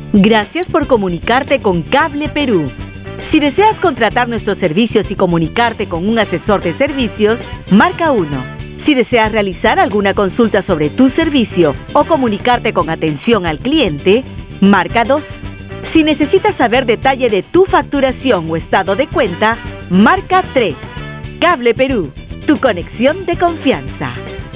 Gracias por comunicarte con Cable Perú. Si deseas contratar nuestros servicios y comunicarte con un asesor de servicios, marca 1. Si deseas realizar alguna consulta sobre tu servicio o comunicarte con atención al cliente, marca 2. Si necesitas saber detalle de tu facturación o estado de cuenta, marca 3. Cable Perú, tu conexión de confianza.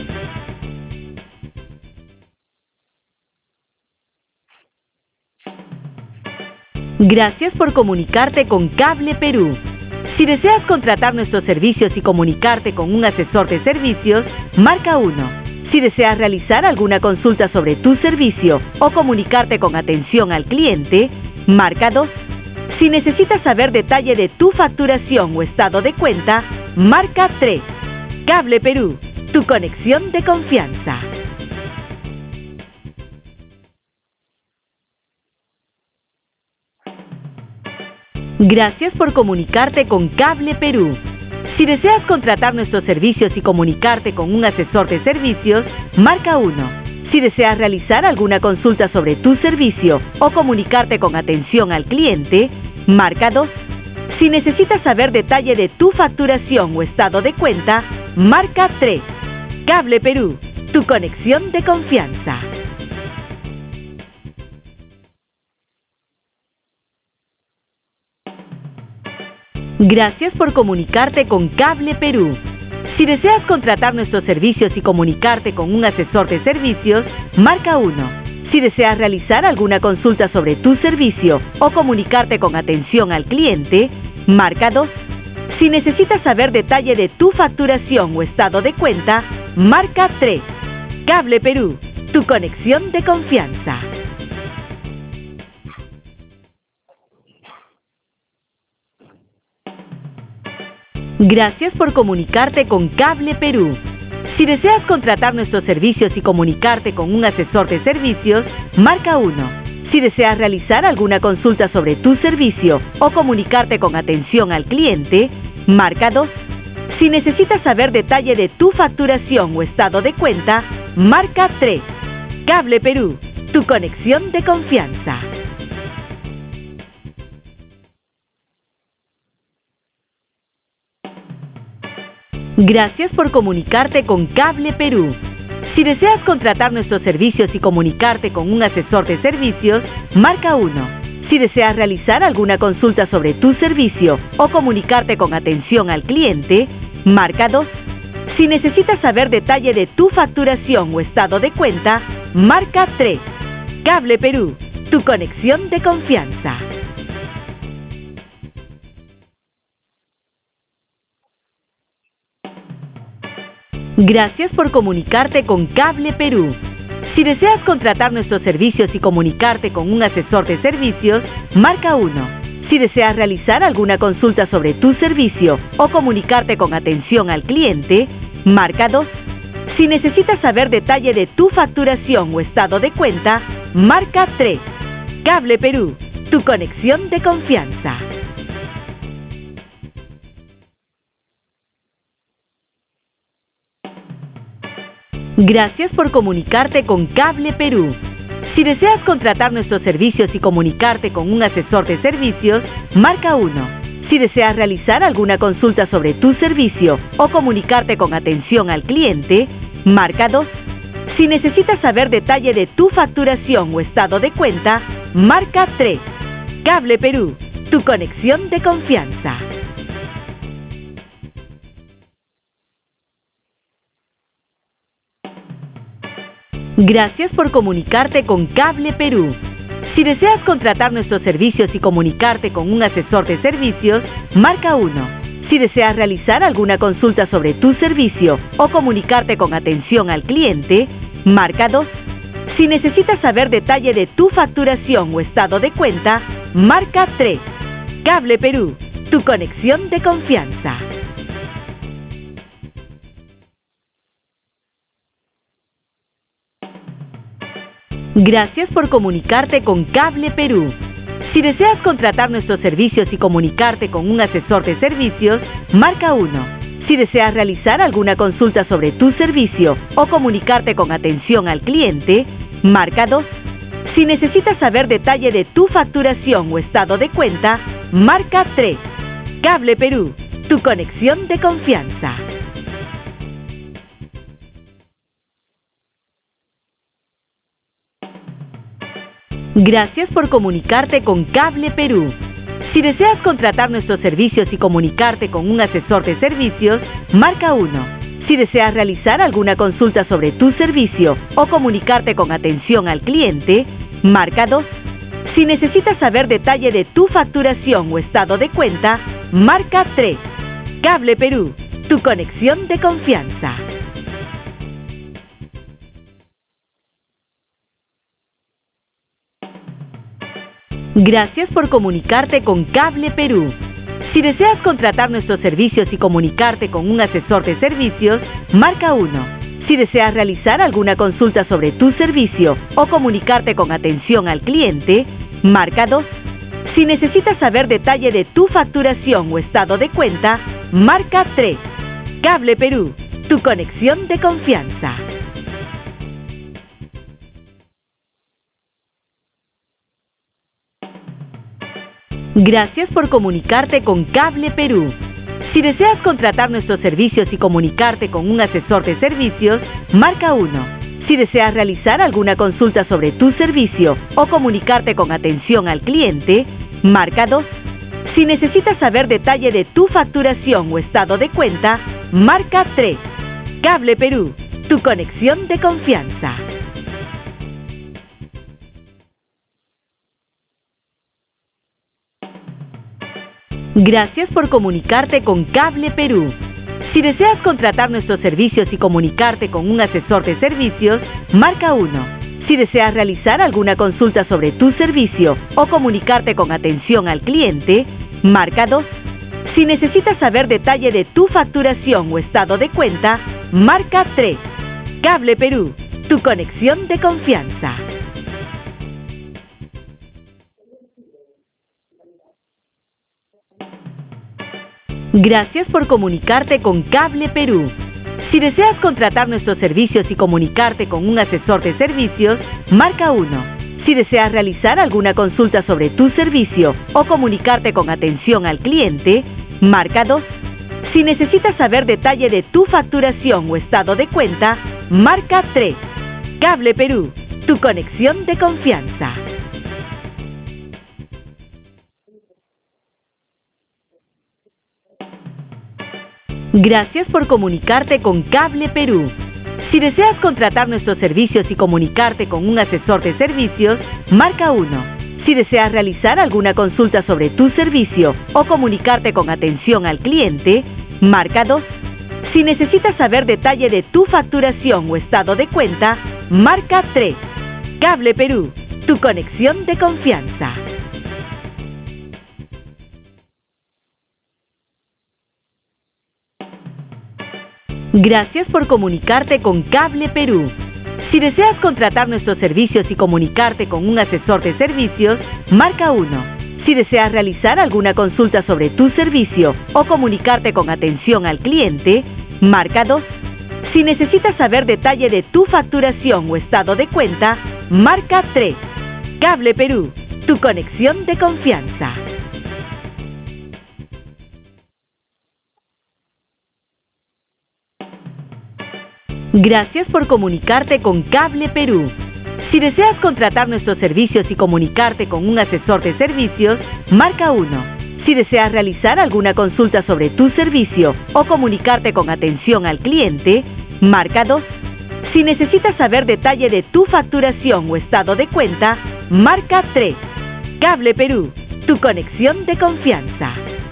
Gracias por comunicarte con Cable Perú. Si deseas contratar nuestros servicios y comunicarte con un asesor de servicios, marca 1. Si deseas realizar alguna consulta sobre tu servicio o comunicarte con atención al cliente, marca 2. Si necesitas saber detalle de tu facturación o estado de cuenta, marca 3. Cable Perú, tu conexión de confianza. Gracias por comunicarte con Cable Perú. Si deseas contratar nuestros servicios y comunicarte con un asesor de servicios, marca 1. Si deseas realizar alguna consulta sobre tu servicio o comunicarte con atención al cliente, marca 2. Si necesitas saber detalle de tu facturación o estado de cuenta, marca 3. Cable Perú, tu conexión de confianza. Gracias por comunicarte con Cable Perú. Si deseas contratar nuestros servicios y comunicarte con un asesor de servicios, marca 1. Si deseas realizar alguna consulta sobre tu servicio o comunicarte con atención al cliente, marca 2. Si necesitas saber detalle de tu facturación o estado de cuenta, marca 3. Cable Perú, tu conexión de confianza. Gracias por comunicarte con Cable Perú. Si deseas contratar nuestros servicios y comunicarte con un asesor de servicios, marca 1. Si deseas realizar alguna consulta sobre tu servicio o comunicarte con atención al cliente, marca 2. Si necesitas saber detalle de tu facturación o estado de cuenta, marca 3. Cable Perú, tu conexión de confianza. Gracias por comunicarte con Cable Perú. Si deseas contratar nuestros servicios y comunicarte con un asesor de servicios, marca 1. Si deseas realizar alguna consulta sobre tu servicio o comunicarte con atención al cliente, marca 2. Si necesitas saber detalle de tu facturación o estado de cuenta, marca 3. Cable Perú, tu conexión de confianza. Gracias por comunicarte con Cable Perú. Si deseas contratar nuestros servicios y comunicarte con un asesor de servicios, marca 1. Si deseas realizar alguna consulta sobre tu servicio o comunicarte con atención al cliente, marca 2. Si necesitas saber detalle de tu facturación o estado de cuenta, marca 3. Cable Perú, tu conexión de confianza. Gracias por comunicarte con Cable Perú. Si deseas contratar nuestros servicios y comunicarte con un asesor de servicios, marca 1. Si deseas realizar alguna consulta sobre tu servicio o comunicarte con atención al cliente, marca 2. Si necesitas saber detalle de tu facturación o estado de cuenta, marca 3. Cable Perú, tu conexión de confianza. Gracias por comunicarte con Cable Perú. Si deseas contratar nuestros servicios y comunicarte con un asesor de servicios, marca 1. Si deseas realizar alguna consulta sobre tu servicio o comunicarte con atención al cliente, marca 2. Si necesitas saber detalle de tu facturación o estado de cuenta, marca 3. Cable Perú, tu conexión de confianza. Gracias por comunicarte con Cable Perú. Si deseas contratar nuestros servicios y comunicarte con un asesor de servicios, marca 1. Si deseas realizar alguna consulta sobre tu servicio o comunicarte con atención al cliente, marca 2. Si necesitas saber detalle de tu facturación o estado de cuenta, marca 3. Cable Perú, tu conexión de confianza. Gracias por comunicarte con Cable Perú. Si deseas contratar nuestros servicios y comunicarte con un asesor de servicios, marca 1. Si deseas realizar alguna consulta sobre tu servicio o comunicarte con atención al cliente, marca 2. Si necesitas saber detalle de tu facturación o estado de cuenta, marca 3. Cable Perú, tu conexión de confianza. Gracias por comunicarte con Cable Perú. Si deseas contratar nuestros servicios y comunicarte con un asesor de servicios, marca 1. Si deseas realizar alguna consulta sobre tu servicio o comunicarte con atención al cliente, marca 2. Si necesitas saber detalle de tu facturación o estado de cuenta, marca 3. Cable Perú, tu conexión de confianza. Gracias por comunicarte con Cable Perú. Si deseas contratar nuestros servicios y comunicarte con un asesor de servicios, marca 1. Si deseas realizar alguna consulta sobre tu servicio o comunicarte con atención al cliente, marca 2. Si necesitas saber detalle de tu facturación o estado de cuenta, marca 3. Cable Perú, tu conexión de confianza. Gracias por comunicarte con Cable Perú. Si deseas contratar nuestros servicios y comunicarte con un asesor de servicios, marca 1. Si deseas realizar alguna consulta sobre tu servicio o comunicarte con atención al cliente, marca 2. Si necesitas saber detalle de tu facturación o estado de cuenta, marca 3. Cable Perú, tu conexión de confianza. Gracias por comunicarte con Cable Perú. Si deseas contratar nuestros servicios y comunicarte con un asesor de servicios, marca 1. Si deseas realizar alguna consulta sobre tu servicio o comunicarte con atención al cliente, marca 2. Si necesitas saber detalle de tu facturación o estado de cuenta, marca 3. Cable Perú, tu conexión de confianza. Gracias por comunicarte con Cable Perú. Si deseas contratar nuestros servicios y comunicarte con un asesor de servicios, marca 1. Si deseas realizar alguna consulta sobre tu servicio o comunicarte con atención al cliente, marca 2. Si necesitas saber detalle de tu facturación o estado de cuenta, marca 3. Cable Perú, tu conexión de confianza. Gracias por comunicarte con Cable Perú. Si deseas contratar nuestros servicios y comunicarte con un asesor de servicios, marca 1. Si deseas realizar alguna consulta sobre tu servicio o comunicarte con atención al cliente, marca 2. Si necesitas saber detalle de tu facturación o estado de cuenta, marca 3. Cable Perú, tu conexión de confianza. Gracias por comunicarte con Cable Perú. Si deseas contratar nuestros servicios y comunicarte con un asesor de servicios, marca 1. Si deseas realizar alguna consulta sobre tu servicio o comunicarte con atención al cliente, marca 2. Si necesitas saber detalle de tu facturación o estado de cuenta, marca 3. Cable Perú, tu conexión de confianza.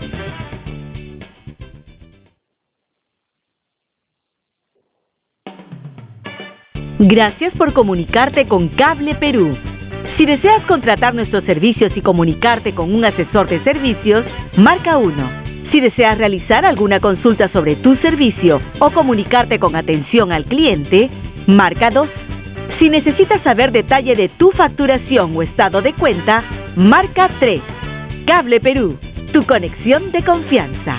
Gracias por comunicarte con Cable Perú. Si deseas contratar nuestros servicios y comunicarte con un asesor de servicios, marca 1. Si deseas realizar alguna consulta sobre tu servicio o comunicarte con atención al cliente, marca 2. Si necesitas saber detalle de tu facturación o estado de cuenta, marca 3. Cable Perú, tu conexión de confianza.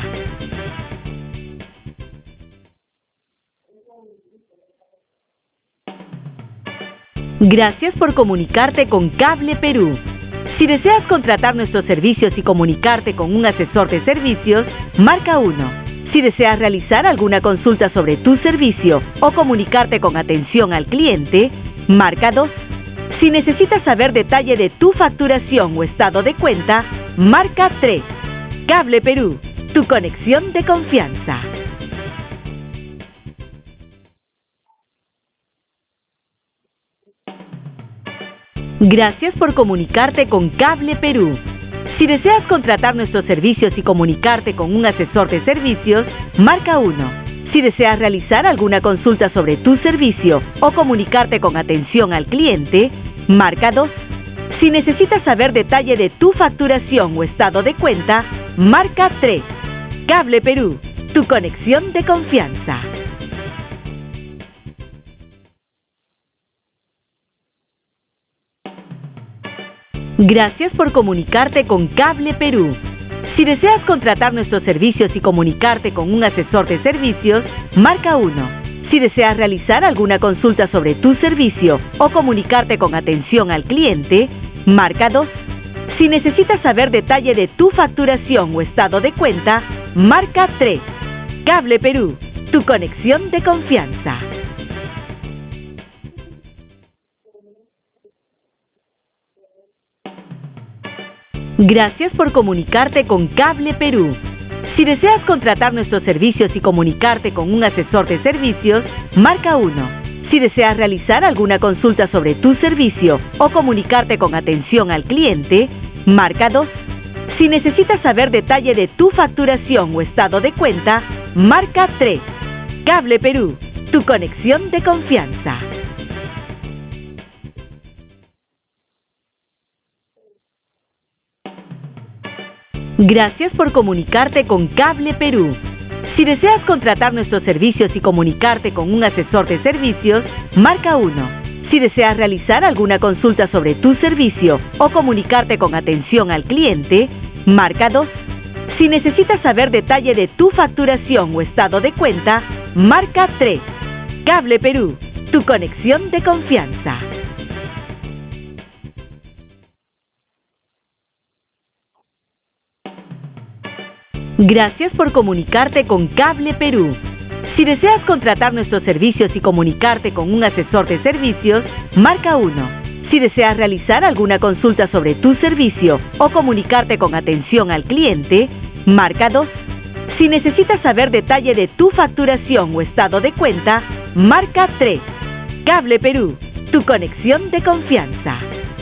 Gracias por comunicarte con Cable Perú. Si deseas contratar nuestros servicios y comunicarte con un asesor de servicios, marca 1. Si deseas realizar alguna consulta sobre tu servicio o comunicarte con atención al cliente, marca 2. Si necesitas saber detalle de tu facturación o estado de cuenta, marca 3. Cable Perú, tu conexión de confianza. Gracias por comunicarte con Cable Perú. Si deseas contratar nuestros servicios y comunicarte con un asesor de servicios, marca 1. Si deseas realizar alguna consulta sobre tu servicio o comunicarte con atención al cliente, marca 2. Si necesitas saber detalle de tu facturación o estado de cuenta, marca 3. Cable Perú, tu conexión de confianza. Gracias por comunicarte con Cable Perú. Si deseas contratar nuestros servicios y comunicarte con un asesor de servicios, marca 1. Si deseas realizar alguna consulta sobre tu servicio o comunicarte con atención al cliente, marca 2. Si necesitas saber detalle de tu facturación o estado de cuenta, marca 3. Cable Perú, tu conexión de confianza. Gracias por comunicarte con Cable Perú. Si deseas contratar nuestros servicios y comunicarte con un asesor de servicios, marca 1. Si deseas realizar alguna consulta sobre tu servicio o comunicarte con atención al cliente, marca 2. Si necesitas saber detalle de tu facturación o estado de cuenta, marca 3. Cable Perú, tu conexión de confianza. Gracias por comunicarte con Cable Perú. Si deseas contratar nuestros servicios y comunicarte con un asesor de servicios, marca 1. Si deseas realizar alguna consulta sobre tu servicio o comunicarte con atención al cliente, marca 2. Si necesitas saber detalle de tu facturación o estado de cuenta, marca 3. Cable Perú, tu conexión de confianza. Gracias por comunicarte con Cable Perú. Si deseas contratar nuestros servicios y comunicarte con un asesor de servicios, marca 1. Si deseas realizar alguna consulta sobre tu servicio o comunicarte con atención al cliente, marca 2. Si necesitas saber detalle de tu facturación o estado de cuenta, marca 3. Cable Perú, tu conexión de confianza.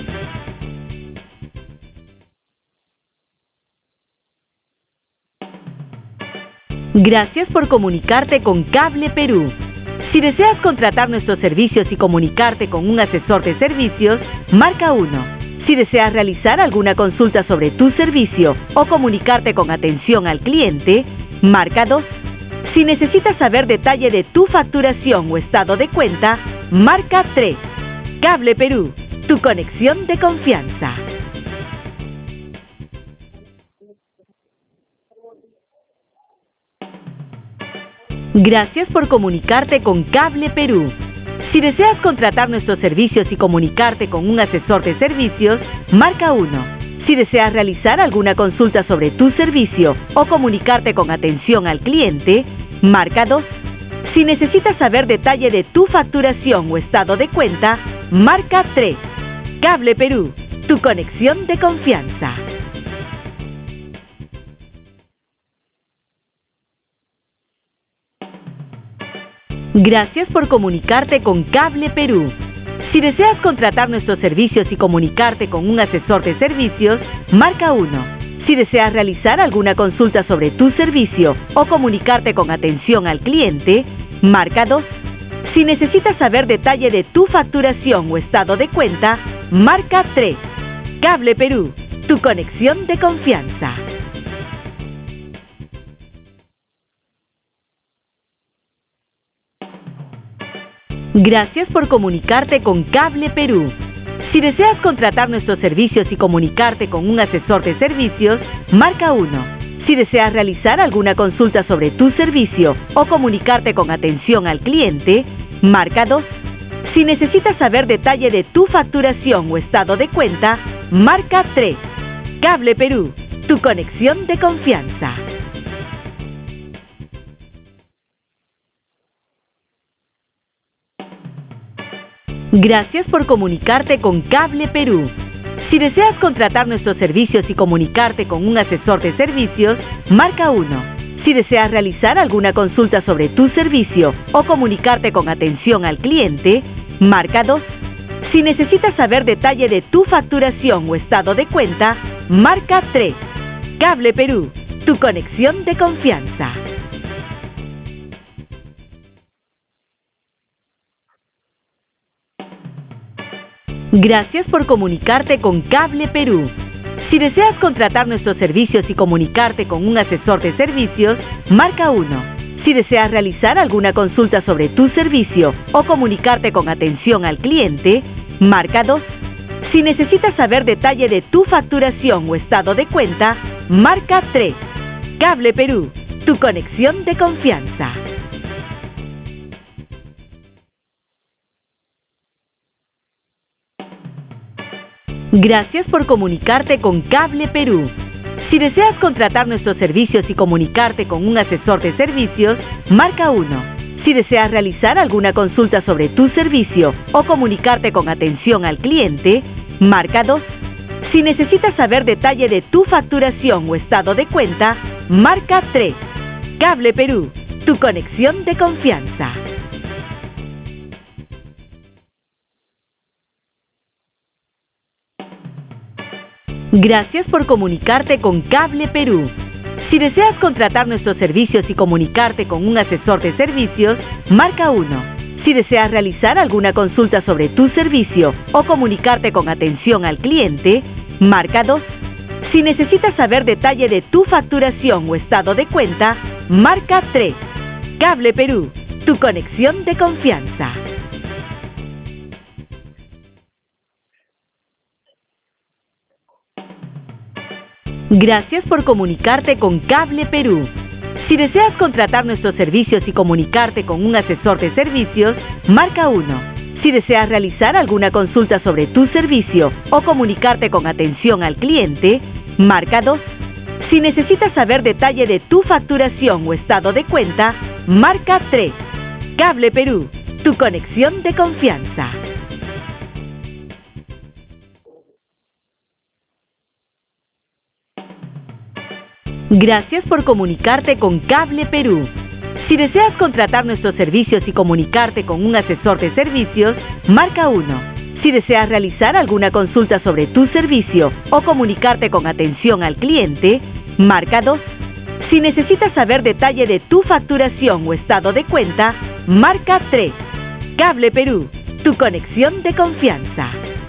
Gracias por comunicarte con Cable Perú. Si deseas contratar nuestros servicios y comunicarte con un asesor de servicios, marca 1. Si deseas realizar alguna consulta sobre tu servicio o comunicarte con atención al cliente, marca 2. Si necesitas saber detalle de tu facturación o estado de cuenta, marca 3. Cable Perú, tu conexión de confianza. Gracias por comunicarte con Cable Perú. Si deseas contratar nuestros servicios y comunicarte con un asesor de servicios, marca 1. Si deseas realizar alguna consulta sobre tu servicio o comunicarte con atención al cliente, marca 2. Si necesitas saber detalle de tu facturación o estado de cuenta, marca 3. Cable Perú, tu conexión de confianza. Gracias por comunicarte con Cable Perú. Si deseas contratar nuestros servicios y comunicarte con un asesor de servicios, marca 1. Si deseas realizar alguna consulta sobre tu servicio o comunicarte con atención al cliente, marca 2. Si necesitas saber detalle de tu facturación o estado de cuenta, marca 3. Cable Perú, tu conexión de confianza. Gracias por comunicarte con Cable Perú. Si deseas contratar nuestros servicios y comunicarte con un asesor de servicios, marca 1. Si deseas realizar alguna consulta sobre tu servicio o comunicarte con atención al cliente, marca 2. Si necesitas saber detalle de tu facturación o estado de cuenta, marca 3. Cable Perú, tu conexión de confianza. Gracias por comunicarte con Cable Perú. Si deseas contratar nuestros servicios y comunicarte con un asesor de servicios, marca 1. Si deseas realizar alguna consulta sobre tu servicio o comunicarte con atención al cliente, marca 2. Si necesitas saber detalle de tu facturación o estado de cuenta, marca 3. Cable Perú, tu conexión de confianza. Gracias por comunicarte con Cable Perú. Si deseas contratar nuestros servicios y comunicarte con un asesor de servicios, marca 1. Si deseas realizar alguna consulta sobre tu servicio o comunicarte con atención al cliente, marca 2. Si necesitas saber detalle de tu facturación o estado de cuenta, marca 3. Cable Perú, tu conexión de confianza. Gracias por comunicarte con Cable Perú. Si deseas contratar nuestros servicios y comunicarte con un asesor de servicios, marca 1. Si deseas realizar alguna consulta sobre tu servicio o comunicarte con atención al cliente, marca 2. Si necesitas saber detalle de tu facturación o estado de cuenta, marca 3. Cable Perú, tu conexión de confianza. Gracias por comunicarte con Cable Perú. Si deseas contratar nuestros servicios y comunicarte con un asesor de servicios, marca 1. Si deseas realizar alguna consulta sobre tu servicio o comunicarte con atención al cliente, marca 2. Si necesitas saber detalle de tu facturación o estado de cuenta, marca 3. Cable Perú, tu conexión de confianza. Gracias por comunicarte con Cable Perú. Si deseas contratar nuestros servicios y comunicarte con un asesor de servicios, marca 1. Si deseas realizar alguna consulta sobre tu servicio o comunicarte con atención al cliente, marca 2. Si necesitas saber detalle de tu facturación o estado de cuenta, marca 3. Cable Perú, tu conexión de confianza. Gracias por comunicarte con Cable Perú. Si deseas contratar nuestros servicios y comunicarte con un asesor de servicios, marca 1. Si deseas realizar alguna consulta sobre tu servicio o comunicarte con atención al cliente, marca 2. Si necesitas saber detalle de tu facturación o estado de cuenta, marca 3. Cable Perú, tu conexión de confianza.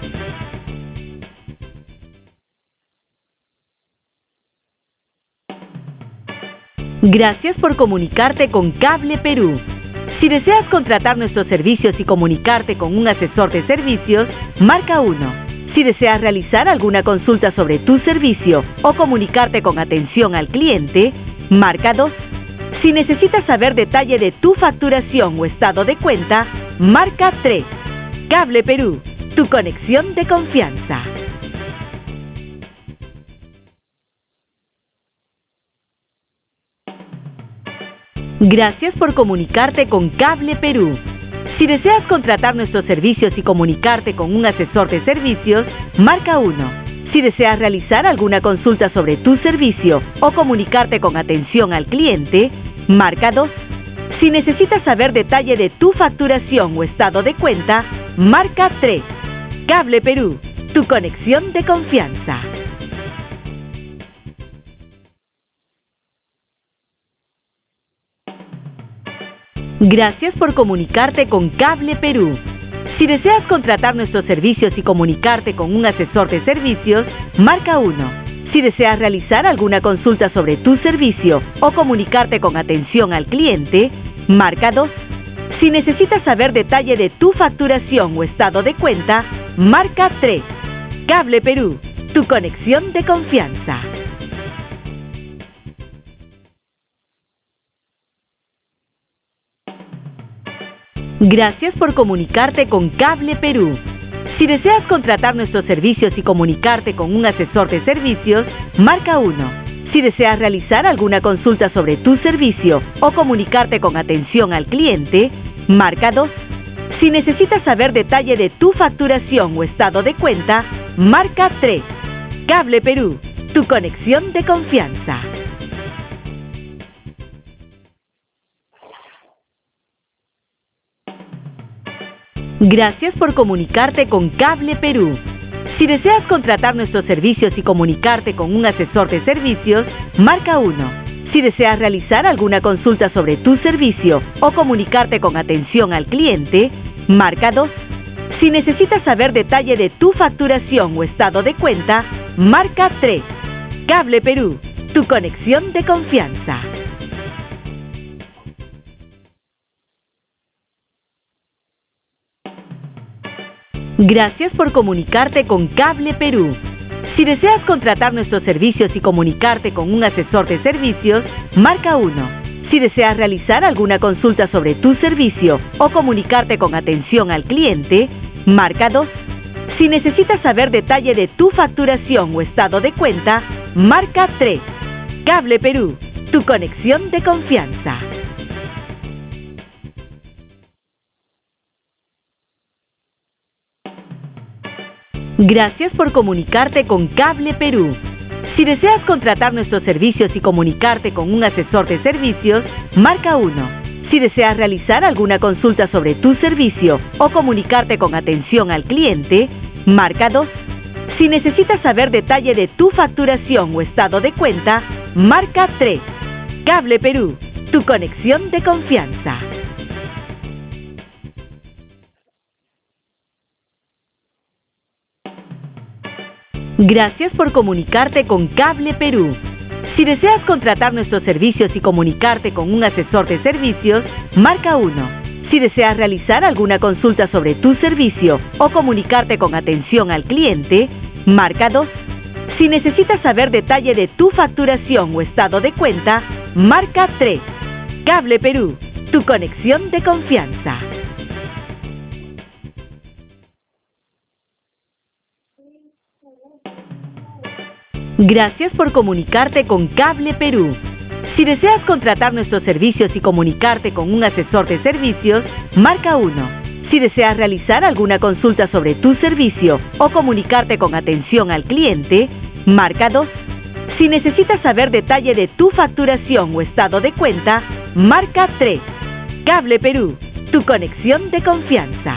Gracias por comunicarte con Cable Perú. Si deseas contratar nuestros servicios y comunicarte con un asesor de servicios, marca 1. Si deseas realizar alguna consulta sobre tu servicio o comunicarte con atención al cliente, marca 2. Si necesitas saber detalle de tu facturación o estado de cuenta, marca 3. Cable Perú, tu conexión de confianza. Gracias por comunicarte con Cable Perú. Si deseas contratar nuestros servicios y comunicarte con un asesor de servicios, marca 1. Si deseas realizar alguna consulta sobre tu servicio o comunicarte con atención al cliente, marca 2. Si necesitas saber detalle de tu facturación o estado de cuenta, marca 3. Cable Perú, tu conexión de confianza. Gracias por comunicarte con Cable Perú. Si deseas contratar nuestros servicios y comunicarte con un asesor de servicios, marca 1. Si deseas realizar alguna consulta sobre tu servicio o comunicarte con atención al cliente, marca 2. Si necesitas saber detalle de tu facturación o estado de cuenta, marca 3. Cable Perú, tu conexión de confianza. Gracias por comunicarte con Cable Perú. Si deseas contratar nuestros servicios y comunicarte con un asesor de servicios, marca 1. Si deseas realizar alguna consulta sobre tu servicio o comunicarte con atención al cliente, marca 2. Si necesitas saber detalle de tu facturación o estado de cuenta, marca 3. Cable Perú, tu conexión de confianza. Gracias por comunicarte con Cable Perú. Si deseas contratar nuestros servicios y comunicarte con un asesor de servicios, marca 1. Si deseas realizar alguna consulta sobre tu servicio o comunicarte con atención al cliente, marca 2. Si necesitas saber detalle de tu facturación o estado de cuenta, marca 3. Cable Perú, tu conexión de confianza. Gracias por comunicarte con Cable Perú. Si deseas contratar nuestros servicios y comunicarte con un asesor de servicios, marca 1. Si deseas realizar alguna consulta sobre tu servicio o comunicarte con atención al cliente, marca 2. Si necesitas saber detalle de tu facturación o estado de cuenta, marca 3. Cable Perú, tu conexión de confianza. Gracias por comunicarte con Cable Perú. Si deseas contratar nuestros servicios y comunicarte con un asesor de servicios, marca 1. Si deseas realizar alguna consulta sobre tu servicio o comunicarte con atención al cliente, marca 2. Si necesitas saber detalle de tu facturación o estado de cuenta, marca 3. Cable Perú, tu conexión de confianza. Gracias por comunicarte con Cable Perú. Si deseas contratar nuestros servicios y comunicarte con un asesor de servicios, marca 1. Si deseas realizar alguna consulta sobre tu servicio o comunicarte con atención al cliente, marca 2. Si necesitas saber detalle de tu facturación o estado de cuenta, marca 3. Cable Perú, tu conexión de confianza. Gracias por comunicarte con Cable Perú. Si deseas contratar nuestros servicios y comunicarte con un asesor de servicios, marca 1. Si deseas realizar alguna consulta sobre tu servicio o comunicarte con atención al cliente, marca 2. Si necesitas saber detalle de tu facturación o estado de cuenta, marca 3. Cable Perú, tu conexión de confianza.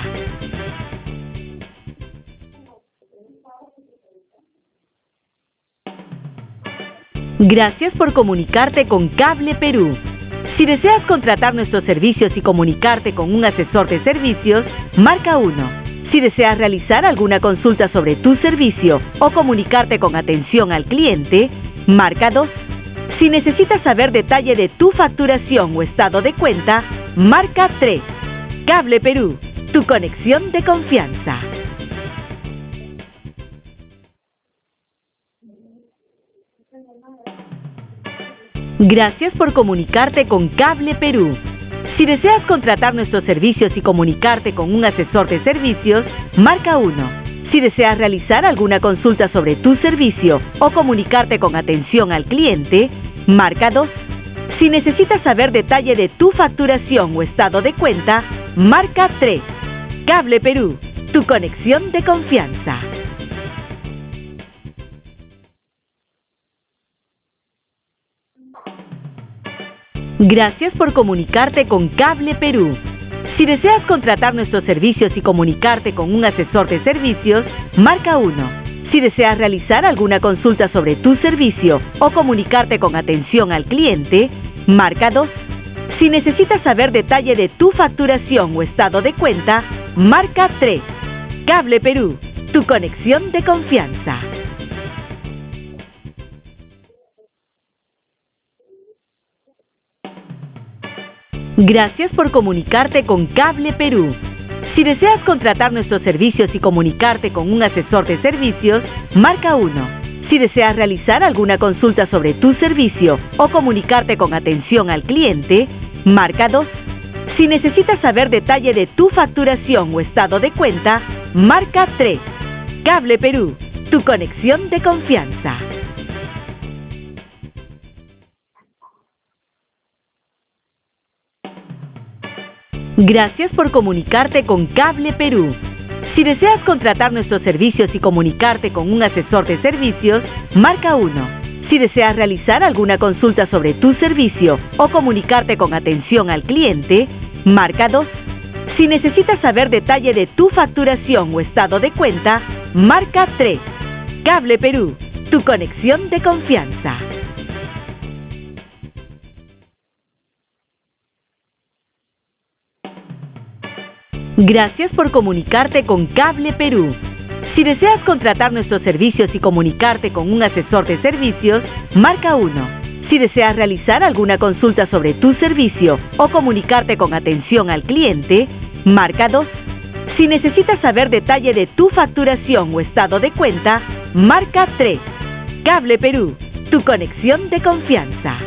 Gracias por comunicarte con Cable Perú. Si deseas contratar nuestros servicios y comunicarte con un asesor de servicios, marca 1. Si deseas realizar alguna consulta sobre tu servicio o comunicarte con atención al cliente, marca 2. Si necesitas saber detalle de tu facturación o estado de cuenta, marca 3. Cable Perú, tu conexión de confianza. Gracias por comunicarte con Cable Perú. Si deseas contratar nuestros servicios y comunicarte con un asesor de servicios, marca 1. Si deseas realizar alguna consulta sobre tu servicio o comunicarte con atención al cliente, marca 2. Si necesitas saber detalle de tu facturación o estado de cuenta, marca 3. Cable Perú, tu conexión de confianza. Gracias por comunicarte con Cable Perú. Si deseas contratar nuestros servicios y comunicarte con un asesor de servicios, marca 1. Si deseas realizar alguna consulta sobre tu servicio o comunicarte con atención al cliente, marca 2. Si necesitas saber detalle de tu facturación o estado de cuenta, marca 3. Cable Perú, tu conexión de confianza. Gracias por comunicarte con Cable Perú. Si deseas contratar nuestros servicios y comunicarte con un asesor de servicios, marca 1. Si deseas realizar alguna consulta sobre tu servicio o comunicarte con atención al cliente, marca 2. Si necesitas saber detalle de tu facturación o estado de cuenta, marca 3. Cable Perú, tu conexión de confianza. Gracias por comunicarte con Cable Perú. Si deseas contratar nuestros servicios y comunicarte con un asesor de servicios, marca 1. Si deseas realizar alguna consulta sobre tu servicio o comunicarte con atención al cliente, marca 2. Si necesitas saber detalle de tu facturación o estado de cuenta, marca 3. Cable Perú, tu conexión de confianza. Gracias por comunicarte con Cable Perú. Si deseas contratar nuestros servicios y comunicarte con un asesor de servicios, marca 1. Si deseas realizar alguna consulta sobre tu servicio o comunicarte con atención al cliente, marca 2. Si necesitas saber detalle de tu facturación o estado de cuenta, marca 3. Cable Perú, tu conexión de confianza.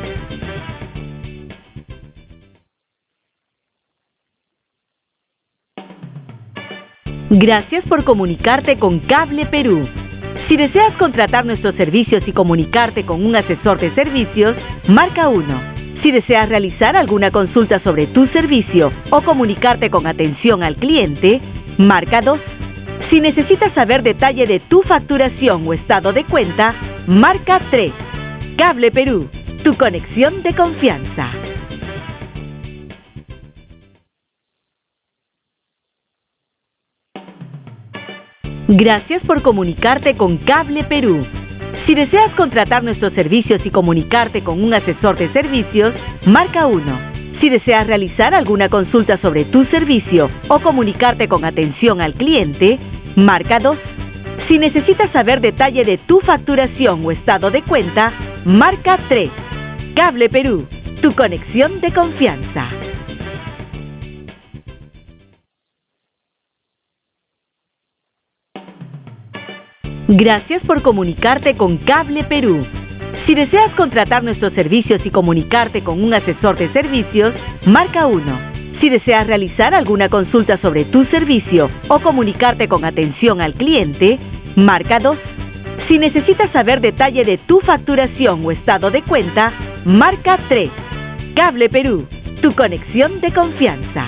Gracias por comunicarte con Cable Perú. Si deseas contratar nuestros servicios y comunicarte con un asesor de servicios, marca 1. Si deseas realizar alguna consulta sobre tu servicio o comunicarte con atención al cliente, marca 2. Si necesitas saber detalle de tu facturación o estado de cuenta, marca 3. Cable Perú, tu conexión de confianza. Gracias por comunicarte con Cable Perú. Si deseas contratar nuestros servicios y comunicarte con un asesor de servicios, marca 1. Si deseas realizar alguna consulta sobre tu servicio o comunicarte con atención al cliente, marca 2. Si necesitas saber detalle de tu facturación o estado de cuenta, marca 3. Cable Perú, tu conexión de confianza. Gracias por comunicarte con Cable Perú. Si deseas contratar nuestros servicios y comunicarte con un asesor de servicios, marca 1. Si deseas realizar alguna consulta sobre tu servicio o comunicarte con atención al cliente, marca 2. Si necesitas saber detalle de tu facturación o estado de cuenta, marca 3. Cable Perú, tu conexión de confianza.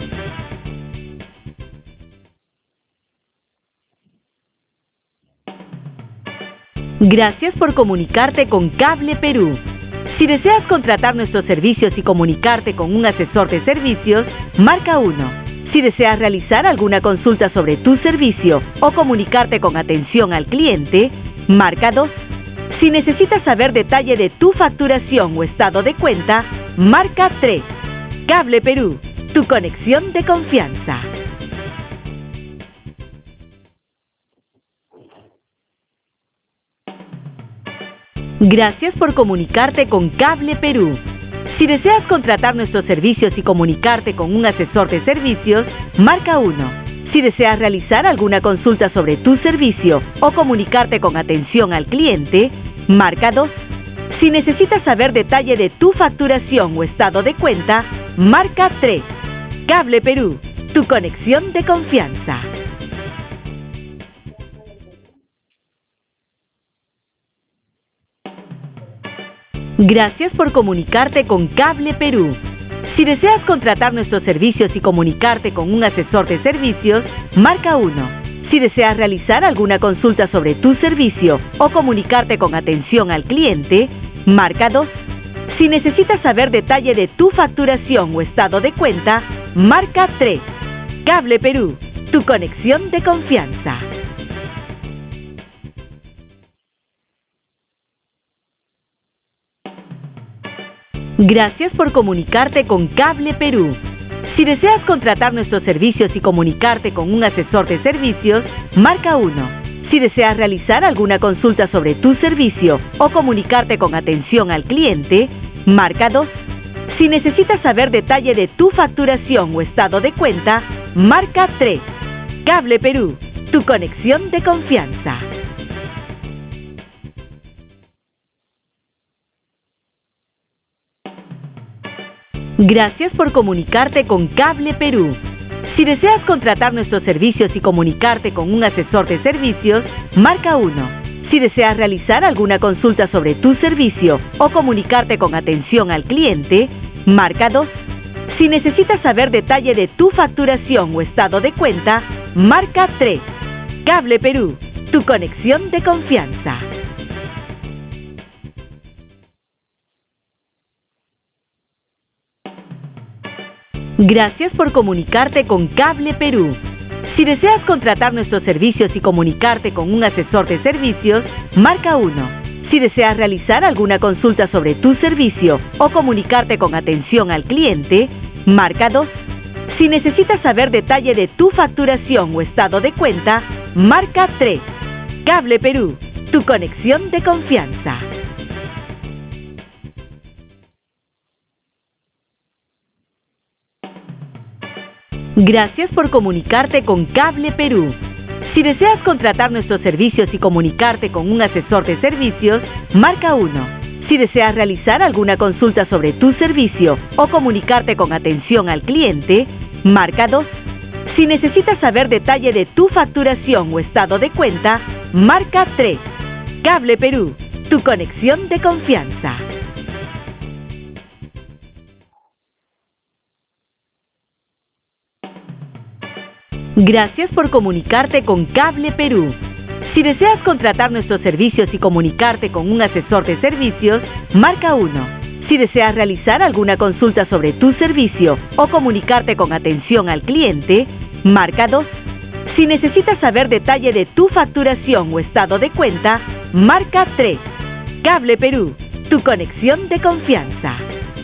Gracias por comunicarte con Cable Perú. Si deseas contratar nuestros servicios y comunicarte con un asesor de servicios, marca 1. Si deseas realizar alguna consulta sobre tu servicio o comunicarte con atención al cliente, marca 2. Si necesitas saber detalle de tu facturación o estado de cuenta, marca 3. Cable Perú, tu conexión de confianza. Gracias por comunicarte con Cable Perú. Si deseas contratar nuestros servicios y comunicarte con un asesor de servicios, marca 1. Si deseas realizar alguna consulta sobre tu servicio o comunicarte con atención al cliente, marca 2. Si necesitas saber detalle de tu facturación o estado de cuenta, marca 3. Cable Perú, tu conexión de confianza. Gracias por comunicarte con Cable Perú. Si deseas contratar nuestros servicios y comunicarte con un asesor de servicios, marca 1. Si deseas realizar alguna consulta sobre tu servicio o comunicarte con atención al cliente, marca 2. Si necesitas saber detalle de tu facturación o estado de cuenta, marca 3. Cable Perú, tu conexión de confianza. Gracias por comunicarte con Cable Perú. Si deseas contratar nuestros servicios y comunicarte con un asesor de servicios, marca 1. Si deseas realizar alguna consulta sobre tu servicio o comunicarte con atención al cliente, marca 2. Si necesitas saber detalle de tu facturación o estado de cuenta, marca 3. Cable Perú, tu conexión de confianza. Gracias por comunicarte con Cable Perú. Si deseas contratar nuestros servicios y comunicarte con un asesor de servicios, marca 1. Si deseas realizar alguna consulta sobre tu servicio o comunicarte con atención al cliente, marca 2. Si necesitas saber detalle de tu facturación o estado de cuenta, marca 3. Cable Perú, tu conexión de confianza. Gracias por comunicarte con Cable Perú. Si deseas contratar nuestros servicios y comunicarte con un asesor de servicios, marca 1. Si deseas realizar alguna consulta sobre tu servicio o comunicarte con atención al cliente, marca 2. Si necesitas saber detalle de tu facturación o estado de cuenta, marca 3. Cable Perú, tu conexión de confianza. Gracias por comunicarte con Cable Perú. Si deseas contratar nuestros servicios y comunicarte con un asesor de servicios, marca 1. Si deseas realizar alguna consulta sobre tu servicio o comunicarte con atención al cliente, marca 2. Si necesitas saber detalle de tu facturación o estado de cuenta, marca 3. Cable Perú, tu conexión de confianza. Gracias por comunicarte con Cable Perú. Si deseas contratar nuestros servicios y comunicarte con un asesor de servicios, marca 1. Si deseas realizar alguna consulta sobre tu servicio o comunicarte con atención al cliente, marca 2. Si necesitas saber detalle de tu facturación o estado de cuenta, marca 3. Cable Perú, tu conexión de confianza.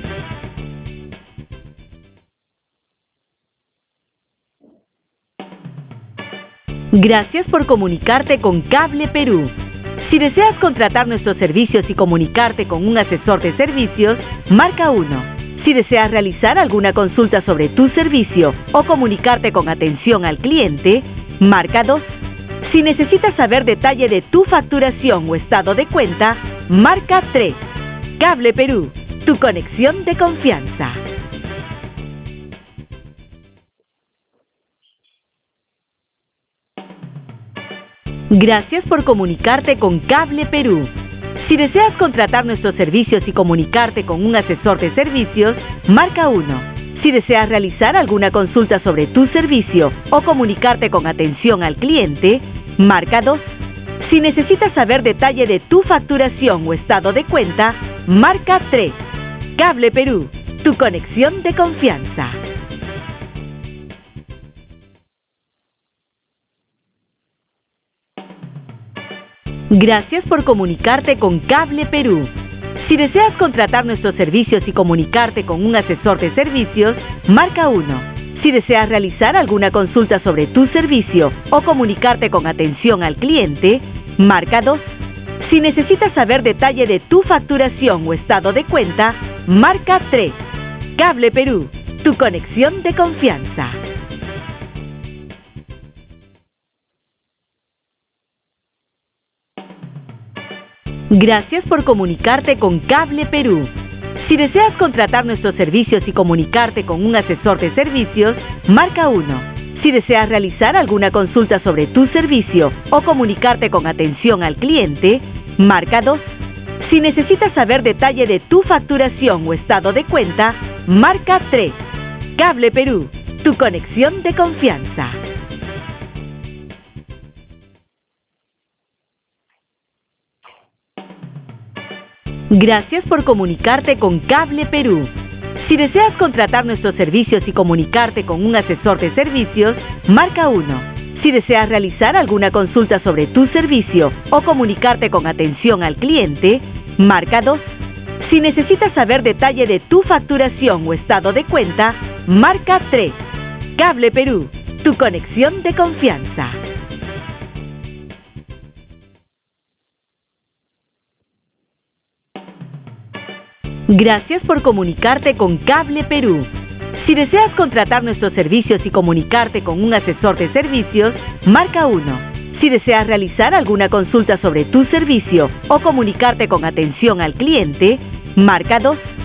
Gracias por comunicarte con Cable Perú. Si deseas contratar nuestros servicios y comunicarte con un asesor de servicios, marca 1. Si deseas realizar alguna consulta sobre tu servicio o comunicarte con atención al cliente, marca 2. Si necesitas saber detalle de tu facturación o estado de cuenta, marca 3. Cable Perú, tu conexión de confianza. Gracias por comunicarte con Cable Perú. Si deseas contratar nuestros servicios y comunicarte con un asesor de servicios, marca 1. Si deseas realizar alguna consulta sobre tu servicio o comunicarte con atención al cliente, marca 2. Si necesitas saber detalle de tu facturación o estado de cuenta, marca 3. Cable Perú, tu conexión de confianza. Gracias por comunicarte con Cable Perú. Si deseas contratar nuestros servicios y comunicarte con un asesor de servicios, marca 1. Si deseas realizar alguna consulta sobre tu servicio o comunicarte con atención al cliente, marca 2. Si necesitas saber detalle de tu facturación o estado de cuenta, marca 3. Cable Perú, tu conexión de confianza. Gracias por comunicarte con Cable Perú. Si deseas contratar nuestros servicios y comunicarte con un asesor de servicios, marca 1. Si deseas realizar alguna consulta sobre tu servicio o comunicarte con atención al cliente, marca 2. Si necesitas saber detalle de tu facturación o estado de cuenta, marca 3. Cable Perú, tu conexión de confianza. Gracias por comunicarte con Cable Perú. Si deseas contratar nuestros servicios y comunicarte con un asesor de servicios, marca 1. Si deseas realizar alguna consulta sobre tu servicio o comunicarte con atención al cliente, marca 2. Si necesitas saber detalle de tu facturación o estado de cuenta, marca 3. Cable Perú, tu conexión de confianza. Gracias por comunicarte con Cable Perú. Si deseas contratar nuestros servicios y comunicarte con un asesor de servicios, marca 1. Si deseas realizar alguna consulta sobre tu servicio o comunicarte con atención al cliente, marca 2.